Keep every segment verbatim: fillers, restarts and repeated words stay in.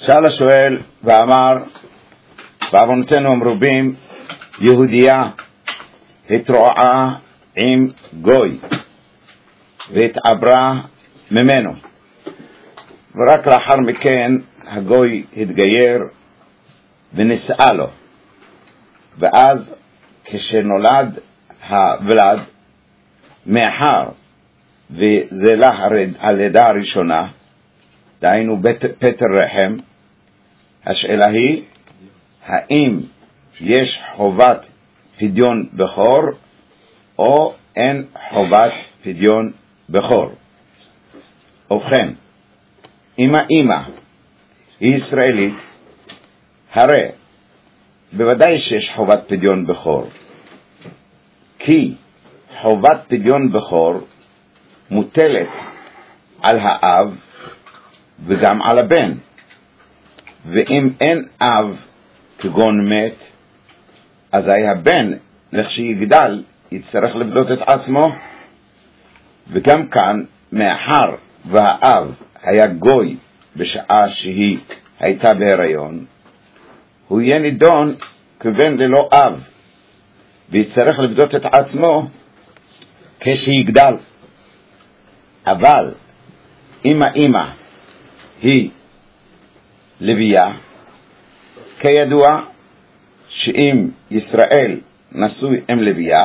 שאל השואל ואמר, בעוונותינו המרובים, יהודייה התרועעה עם גוי והתעברה ממנו, ורק לאחר מכן הגוי התגייר ונישאה לו. ואז כשנולד הוולד, מאחר וזה לה הלידה הראשונה, דהיינו פטר רחם, השאלה היא, האם יש חובת פדיון בכור או אין חובת פדיון בכור? ובכן, אם האמא היא ישראלית, הרי בוודאי שיש חובת פדיון בכור, כי חובת פדיון בכור מוטלת על האב וגם על הבן, ואם אין אב כגון מת, אז הבן לכשיגדל יצטרך לבדות את עצמו. וגם כאן, מאחר והאב היה גוי בשעה שהיא הייתה בהיריון, הוא יהיה נידון כבן ללא אב, ויצטרך לבדות את עצמו כשיגדל. אבל אם האמא היא לוויה, כידוע שאם ישראל נשוי עם לוויה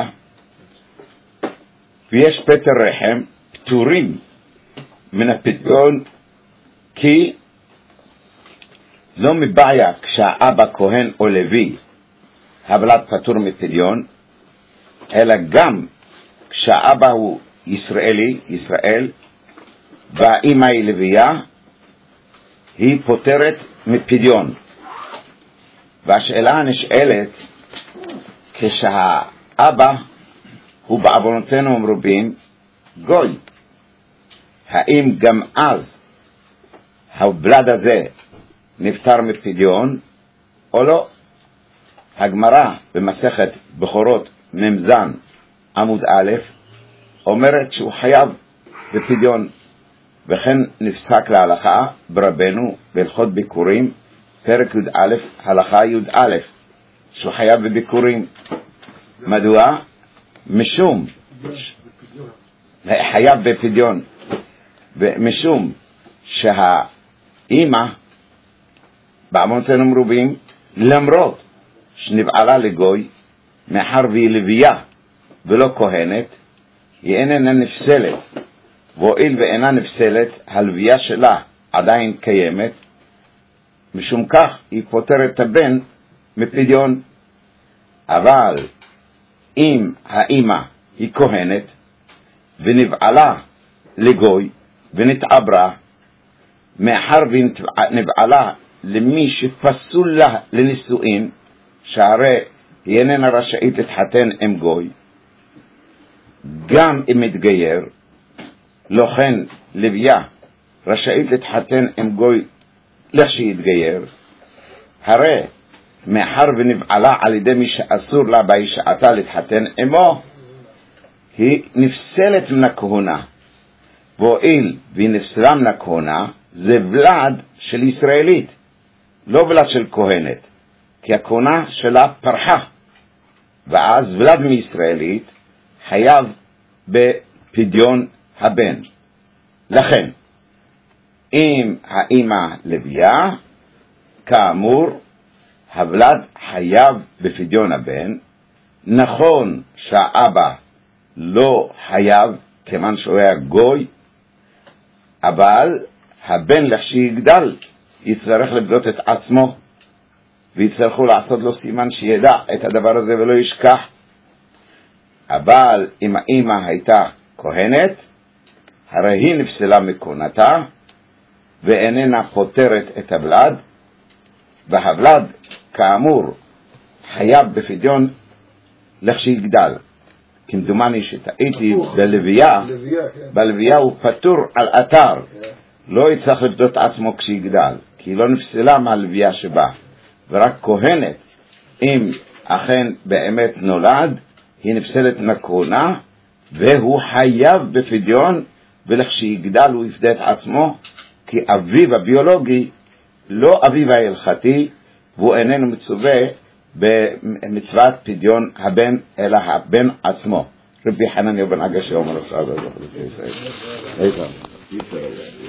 ויש פטר רחם, פטורים מן הפדיון, כי לא מבעיה כשהאבא כהן או לוי הוולד פטור מפדיון, אלא גם כשהאבא הוא ישראלי, ישראל, והאמא היא לוויה, היא פותרת מפדיון. והשאלה הנשאלת, כשהאבא הוא בעוונותינו המרובים גוי, האם גם אז הוולד הזה נפטר מפדיון או לא? הגמרא במסכת בכורות ממזן עמוד א' אומרת שהוא חייב בפדיון, וכן נפסק להלכה ברבנו בהלכות ביקורים פרק י"א הלכה י"א שהוא חייב בביקורים. מדוע? משום חייב בפדיון, משום שהאימא בעוונותינו המרובים, למרות שנבעלה לגוי, מאחר והיא לוויה ולא כהנת, היא איננה נפסלת, והואיל ואינה נפסלת, הלוויה שלה עדיין קיימת, משום כך היא פותרת את הבן מפדיון. אבל אם האמא היא כהנת ונבעלה לגוי ונתעברה, מאחר ונבעלה למי שפסול לה לנישואין, שהרי היא איננה רשאית להתחתן עם גוי, גם אם מתגייר, לא כן לוויה רשאית להתחתן עם גוי לכשיתגייר, הרי מאחר ונבעלה על ידי מי שאסור לה בהישאתה להתחתן עמו, היא נפסלת מן הכהונה. והואיל והיא נפסלה מן הכהונה, זה ולד של ישראלית, לא ולד של כהנת, כי הכהונה שלה פרחה, ואז ולד מישראלית חייב בפדיון הבן. לכן אם האמא לוויה, כאמור הוולד חייב בפדיון הבן. נכון שהאבא לא חייב כיוון שהוא היה גוי, אבל הבן לכשיגדל יצטרך לבדות את עצמו, ויצטרכו לעשות לו סימן שידע את הדבר הזה ולא ישכח. אבל אם האמא הייתה כהנת, הרי היא נפסלה מכהונתה ואיננה פותרת את הוולד, והוולד כאמור חייב בפדיון לכשיגדל. כמדומני שטעיתי בלוויה, בלוויה הוא פטור על אתר, לא יצטרך לבדות עצמו כשיגדל, כי לא נפסלה מהלוויה שבא. ורק כהנת, אם אכן באמת נולד, היא נפסלת מכהונה, והוא חייב בפדיון, ולכשיגדל הוא יפדה את עצמו, כי אביו הביולוגי לא אביו ההלכתי, והוא איננו מצווה במצוות פדיון הבן, אלא הבן עצמו. רבי חנניה בן עגשיא אומר סעדה.